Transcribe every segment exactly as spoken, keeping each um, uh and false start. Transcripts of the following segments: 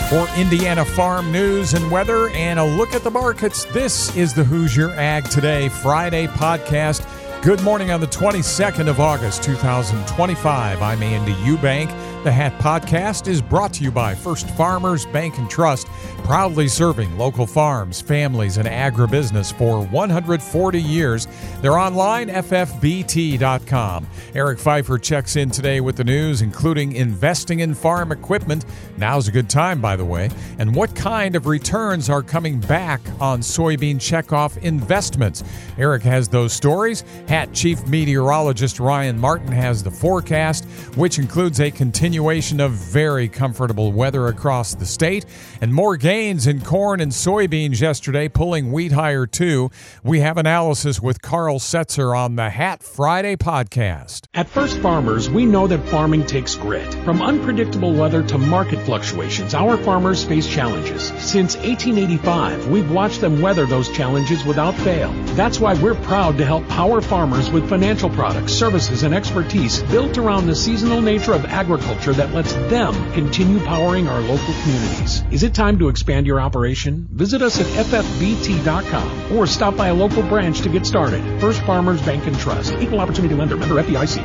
For Indiana farm news and weather and a look at the markets, this is the Hoosier Ag Today Friday podcast. Good morning on the twenty-second of August, two thousand twenty-five. I'm Andy Eubank. The Hat Podcast is brought to you by First Farmers Bank and Trust, proudly serving local farms, families, and agribusiness for one hundred forty years. They're online, F F B T dot com. Eric Pfeiffer checks in today with the news, including investing in farm equipment. Now's a good time, by the way. And what kind of returns are coming back on soybean checkoff investments? Eric has those stories. Hat Chief Meteorologist Ryan Martin has the forecast, which includes a continuation of very comfortable weather across the state and more gains in corn and soybeans yesterday, pulling wheat higher too. We have analysis with Carl Setzer on the Hat Friday podcast. At First Farmers, we know that farming takes grit. From unpredictable weather to market fluctuations, our farmers face challenges. Since eighteen eighty-five, we've watched them weather those challenges without fail. That's why we're proud to help power farmers with financial products, services, and expertise built around the seasonal nature of agriculture that lets them continue powering our local communities. Is it time to expand your operation? Visit us at F F B T dot com or stop by a local branch to get started. First Farmers Bank and Trust. Equal Opportunity Lender. Member F D I C.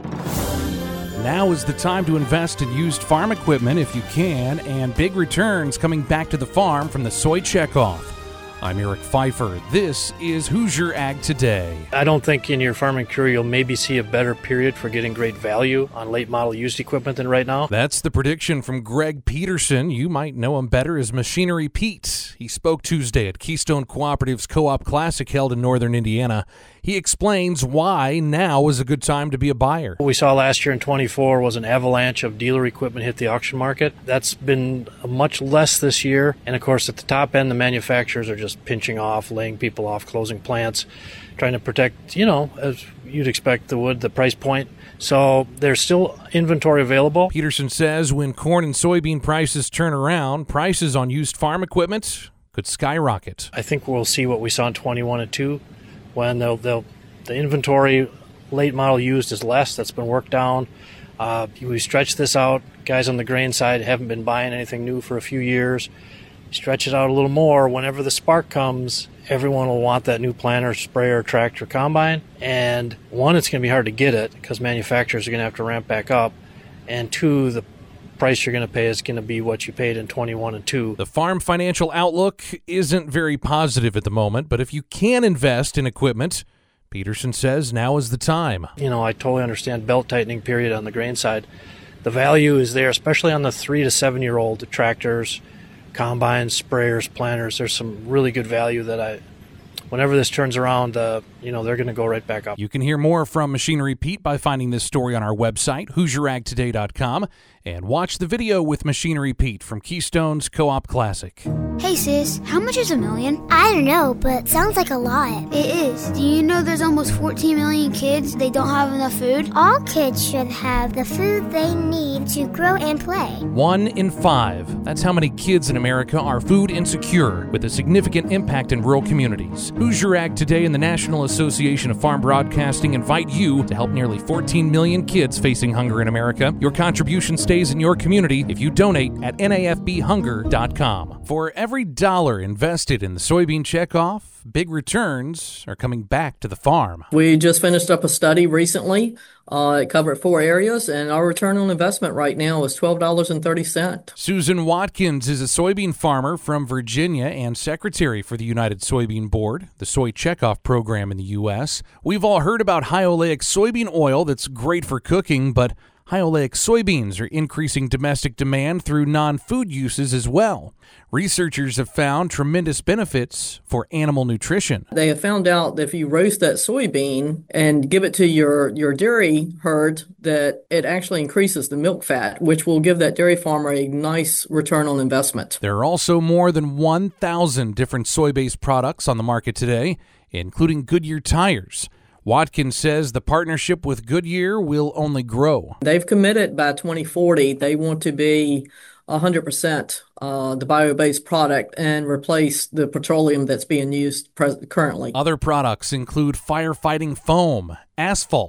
Now is the time to invest in used farm equipment if you can, and big returns coming back to the farm from the soy checkoff. I'm Eric Pfeiffer. This is Hoosier Ag Today. I don't think in your farming career you'll maybe see a better period for getting great value on late model used equipment than right now. That's the prediction from Greg Peterson. You might know him better as Machinery Pete. He spoke Tuesday at Keystone Cooperative's Co-op Classic held in northern Indiana. He explains why now is a good time to be a buyer. What we saw last year in twenty-four was an avalanche of dealer equipment hit the auction market. That's been much less this year. And of course, at the top end, the manufacturers are just pinching off, laying people off, closing plants, trying to protect, you know, as you'd expect the wood, the price point. So there's still inventory available. Peterson says when corn and soybean prices turn around, prices on used farm equipment could skyrocket. I think we'll see what we saw in twenty-one and two. When they'll, they'll, the inventory late model used is less, that's been worked down. Uh, we stretch this out. Guys on the grain side haven't been buying anything new for a few years. Stretch it out a little more. Whenever the spark comes, everyone will want that new planter, sprayer, tractor, combine. And one, it's going to be hard to get it because manufacturers are going to have to ramp back up. And two, the price you're going to pay is going to be what you paid in twenty-one and two. The farm financial outlook isn't very positive at the moment, but if you can invest in equipment, Peterson says now is the time. You know, I totally understand belt tightening period on the grain side. The value is there, especially on the three to seven year old tractors, combines, sprayers, planters. There's some really good value that I, whenever this turns around, uh, you know, they're going to go right back up. You can hear more from Machinery Pete by finding this story on our website, Hoosier Ag Today dot com, and watch the video with Machinery Pete from Keystone's Co-op Classic. Hey sis, how much is a million? I don't know, but sounds like a lot. It is. Do you know there's almost fourteen million kids? They don't have enough food? All kids should have the food they need to grow and play. One in five. That's how many kids in America are food insecure, with a significant impact in rural communities. Hoosier Ag Today and the National Association of Farm Broadcasting invite you to help nearly fourteen million kids facing hunger in America. Your contribution stays in your community if you donate at N A F B hunger dot com. For every dollar invested in the soybean checkoff, big returns are coming back to the farm. We just finished up a study recently. Uh, it covered four areas, and our return on investment right now is twelve dollars and thirty cents. Susan Watkins is a soybean farmer from Virginia and secretary for the United Soybean Board, the soy checkoff program in the U S. We've all heard about high oleic soybean oil that's great for cooking, but high oleic soybeans are increasing domestic demand through non-food uses as well. Researchers have found tremendous benefits for animal nutrition. They have found out that if you roast that soybean and give it to your, your dairy herd, that it actually increases the milk fat, which will give that dairy farmer a nice return on investment. There are also more than one thousand different soy-based products on the market today, including Goodyear tires. Watkins says the partnership with Goodyear will only grow. They've committed by twenty forty, they want to be one hundred percent uh, the bio-based product and replace the petroleum that's being used pres- currently. Other products include firefighting foam, asphalt,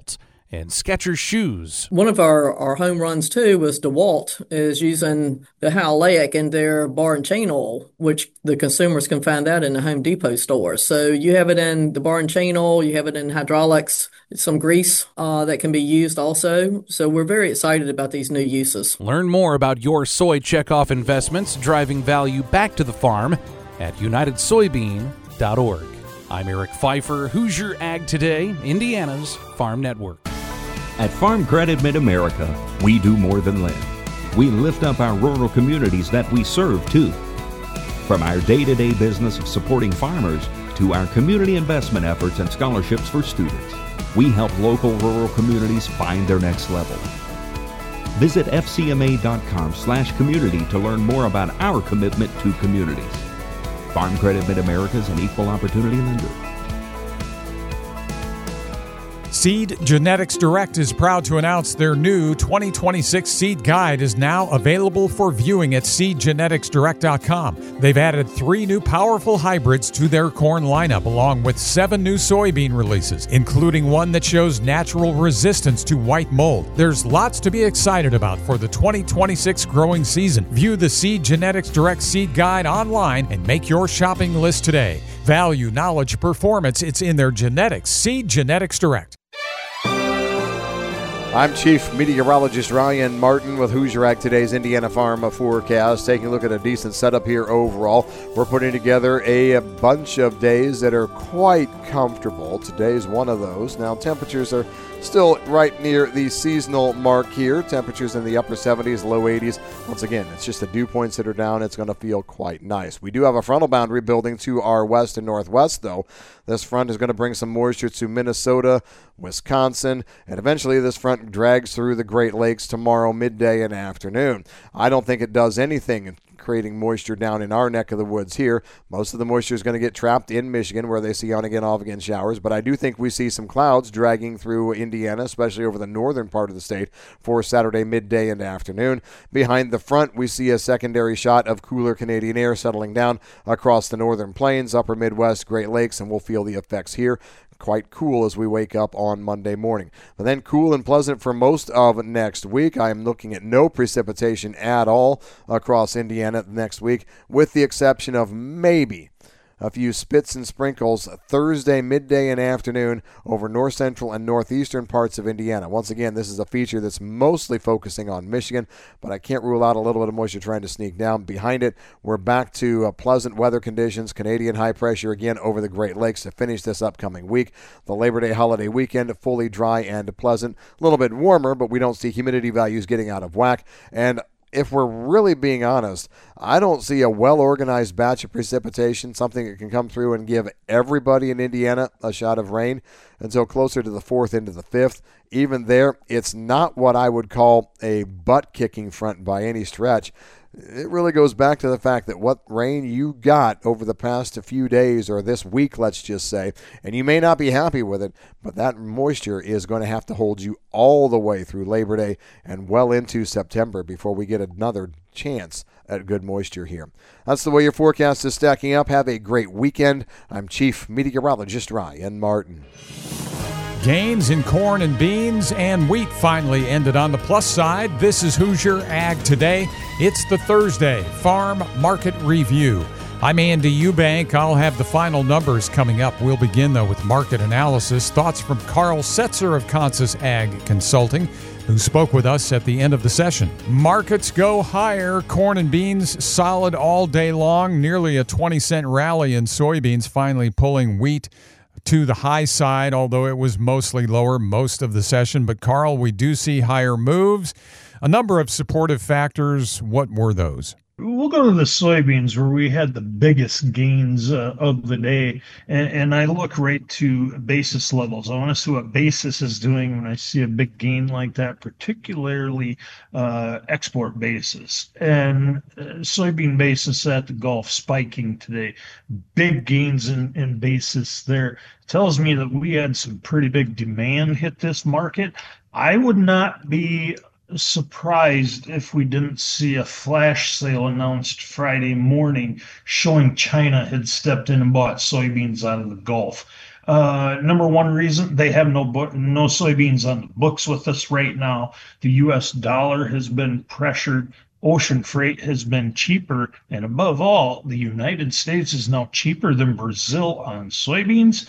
and Skechers shoes. One of our, our home runs, too, was DeWalt is using the haloleic in their bar and chain oil, which the consumers can find that in the Home Depot stores. So you have it in the bar and chain oil, you have it in hydraulics, some grease uh, that can be used also. So we're very excited about these new uses. Learn more about your soy checkoff investments driving value back to the farm at united soybean dot org. I'm Eric Pfeiffer, Hoosier Ag Today, Indiana's Farm Network. At Farm Credit Mid-America, we do more than lend. We lift up our rural communities that we serve, too. From our day-to-day business of supporting farmers to our community investment efforts and scholarships for students, we help local rural communities find their next level. Visit f c m a dot com slash community to learn more about our commitment to communities. Farm Credit Mid-America is an equal opportunity lender. Seed Genetics Direct is proud to announce their new twenty twenty-six seed guide is now available for viewing at seed genetics direct dot com. They've added three new powerful hybrids to their corn lineup, along with seven new soybean releases, including one that shows natural resistance to white mold. There's lots to be excited about for the twenty twenty-six growing season. View the Seed Genetics Direct seed guide online and make your shopping list today. Value, knowledge, performance, it's in their genetics. Seed Genetics Direct. I'm Chief Meteorologist Ryan Martin with Hoosier Ag Today's Indiana Farm Forecast. Taking a look at a decent setup here overall. We're putting together a bunch of days that are quite comfortable. Today's one of those. Now, temperatures are still right near the seasonal mark here. Temperatures in the upper seventies, low eighties. Once again, it's just the dew points that are down. It's going to feel quite nice. We do have a frontal boundary building to our west and northwest, though. This front is going to bring some moisture to Minnesota, Wisconsin, and eventually this front drags through the Great Lakes tomorrow midday and afternoon. I don't think it does anything creating moisture down in our neck of the woods here. Most of the moisture is going to get trapped in Michigan, where they see on again, off again showers, but I do think we see some clouds dragging through Indiana, especially over the northern part of the state for Saturday midday and afternoon. Behind the front, we see a secondary shot of cooler Canadian air settling down across the northern plains, upper Midwest, Great Lakes, and we'll feel the effects here. Quite cool as we wake up on Monday morning. But then cool and pleasant for most of next week. I am looking at no precipitation at all across Indiana next week, with the exception of maybe a few spits and sprinkles Thursday midday and afternoon over north central and northeastern parts of Indiana. Once again, this is a feature that's mostly focusing on Michigan, but I can't rule out a little bit of moisture trying to sneak down behind it. We're back to uh, pleasant weather conditions, Canadian high pressure again over the Great Lakes to finish this upcoming week. The Labor Day holiday weekend, fully dry and pleasant. A little bit warmer, but we don't see humidity values getting out of whack. And if we're really being honest, I don't see a well-organized batch of precipitation, something that can come through and give everybody in Indiana a shot of rain until closer to the fourth into the fifth. Even there, it's not what I would call a butt-kicking front by any stretch. It really goes back to the fact that what rain you got over the past few days, or this week, let's just say, and you may not be happy with it, but that moisture is going to have to hold you all the way through Labor Day and well into September before we get another chance at good moisture here. That's the way your forecast is stacking up. Have a great weekend. I'm Chief Meteorologist Ryan Martin. Gains in corn and beans and wheat finally ended on the plus side. This is Hoosier Ag Today. It's the Thursday Farm Market Review. I'm Andy Eubank. I'll have the final numbers coming up. We'll begin, though, with market analysis. Thoughts from Carl Setzer of Consus Ag Consulting, who spoke with us at the end of the session. Markets go higher. Corn and beans solid all day long. Nearly a twenty cent rally in soybeans, finally pulling wheat to the high side, although it was mostly lower most of the session. But, Carl, we do see higher moves. A number of supportive factors. What were those? We'll go to the soybeans, where we had the biggest gains uh, of the day. And, and I look right to basis levels. I want to see what basis is doing when I see a big gain like that, particularly uh, export basis. And uh, soybean basis at the Gulf spiking today. Big gains in, in basis there. Tells me that we had some pretty big demand hit this market. I would not be surprised if we didn't see a flash sale announced Friday morning showing China had stepped in and bought soybeans out of the Gulf. Uh, number one reason, they have no bo- no soybeans on the books with us right now. The U S dollar has been pressured. Ocean freight has been cheaper. And above all, the United States is now cheaper than Brazil on soybeans.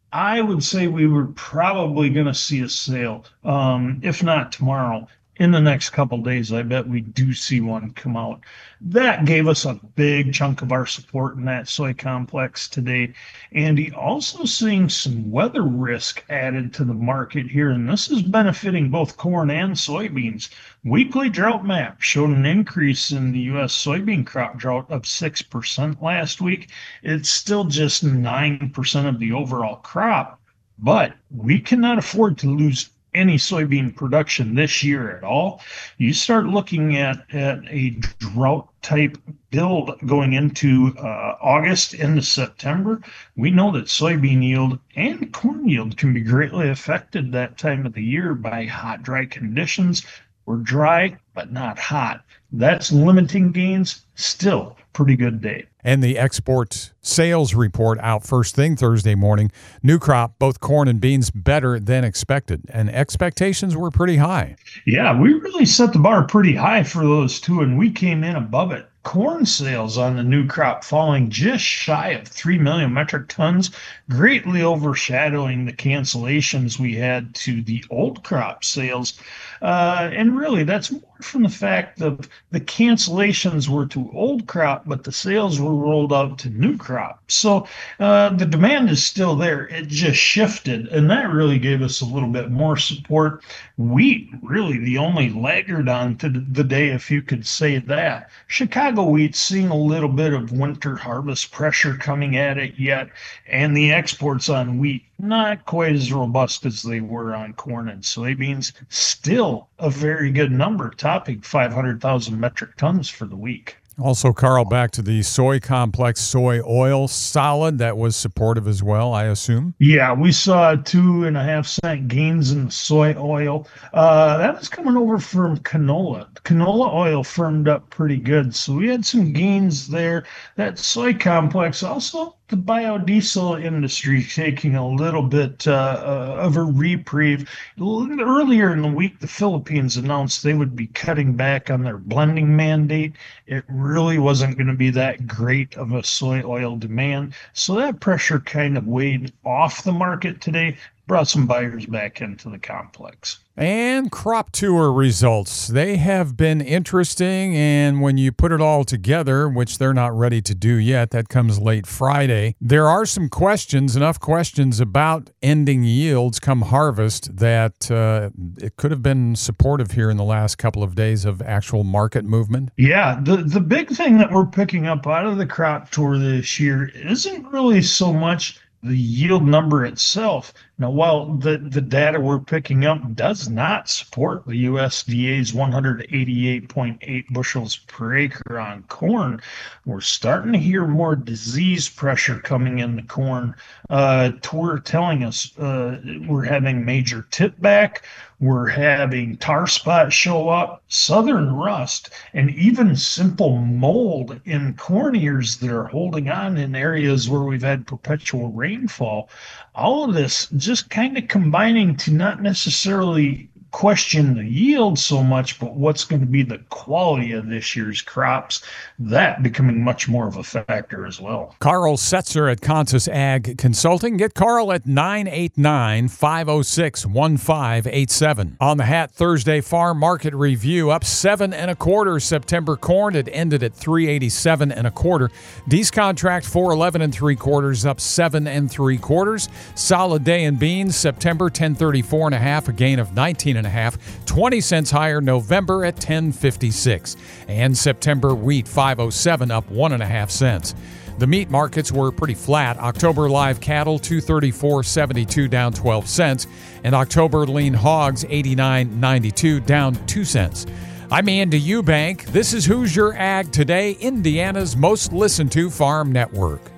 I would say we were probably going to see a sale, um, if not tomorrow. In the next couple days, I bet we do see one come out. That gave us a big chunk of our support in that soy complex today. Andy, also seeing some weather risk added to the market here, and this is benefiting both corn and soybeans. Weekly drought map showed an increase in the U S soybean crop drought of six percent last week. It's still just nine percent of the overall crop, but we cannot afford to lose any soybean production this year at all. You start looking at, at a drought type build going into uh, August into September. We know that soybean yield and corn yield can be greatly affected that time of the year by hot, dry conditions. We're dry, but not hot. That's limiting gains. Still pretty good day. And the export sales report out first thing Thursday morning. New crop, both corn and beans, better than expected. And expectations were pretty high. Yeah, we really set the bar pretty high for those two, and we came in above it. Corn sales on the new crop falling just shy of three million metric tons, greatly overshadowing the cancellations we had to the old crop sales. Uh, and really, that's more from the fact that the cancellations were to old crop, but the sales were rolled out to new crop. So uh, the demand is still there. It just shifted, and that really gave us a little bit more support. Wheat, really the only laggard on to the day, if you could say that. Chicago wheat's seeing a little bit of winter harvest pressure coming at it yet, and the exports on wheat not quite as robust as they were on corn and soybeans. Still a very good number, topping five hundred thousand metric tons for the week. Also, Carl, back to the soy complex, soy oil, solid. That was supportive as well, I assume. Yeah, we saw two and a half cent gains in the soy oil. Uh, that was coming over from canola. Canola oil firmed up pretty good, so we had some gains there. That soy complex also, the biodiesel industry taking a little bit uh, uh, of a reprieve. Earlier in the week, the Philippines announced they would be cutting back on their blending mandate. It really wasn't going to be that great of a soy oil demand. So that pressure kind of weighed off the market today, brought some buyers back into the complex. And crop tour results. They have been interesting, and when you put it all together, which they're not ready to do yet, that comes late Friday, there are some questions, enough questions about ending yields come harvest that uh, it could have been supportive here in the last couple of days of actual market movement. Yeah, the, the big thing that we're picking up out of the crop tour this year isn't really so much the yield number itself. Now, while the, the data we're picking up does not support the U S D A's one hundred eighty-eight point eight bushels per acre on corn, we're starting to hear more disease pressure coming in the corn. Uh, we're telling us uh, we're having major tip back, we're having tar spot show up, southern rust, and even simple mold in corn ears that are holding on in areas where we've had perpetual rainfall. All of this just kind of combining to not necessarily question the yield so much, but what's going to be the quality of this year's crops, that becoming much more of a factor as well. Carl Setzer at Consus Ag Consulting. Get Carl at nine eight nine, five oh six, one five eight seven. On the Hat Thursday Farm Market Review, up seven and a quarter September corn. It ended at three eighty-seven and a quarter. Dees contract four eleven and three quarters, up seven and three quarters. Solid day in beans, September ten thirty-four and a half, a gain of nineteen and a half, twenty cents higher November at ten fifty-six, and September wheat five oh seven, up one and a half cents. The meat markets were pretty flat. October live cattle two thirty-four seventy-two, down twelve cents, and October lean hogs eighty-nine ninety-two, down two cents. I'm Andy Eubank. This is Hoosier Ag Today, Indiana's most listened to farm network.